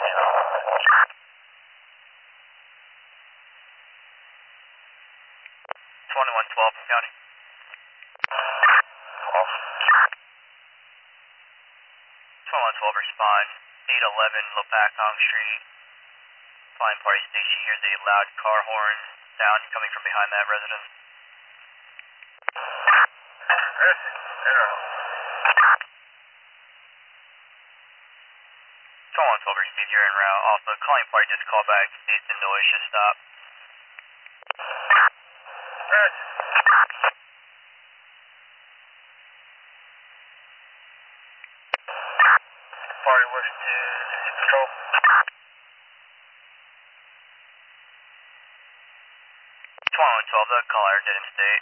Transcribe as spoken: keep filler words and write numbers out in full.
twenty-one twelve from county. twenty-one twelve respond. eight eleven Lopakong Street. Flying party station hears a loud car horn sound coming from behind that residence. twenty-one twelve received, you're en route. Also, calling party just call back, states the noise should stop. Party wish to control. twenty-one twelve, the caller didn't stay.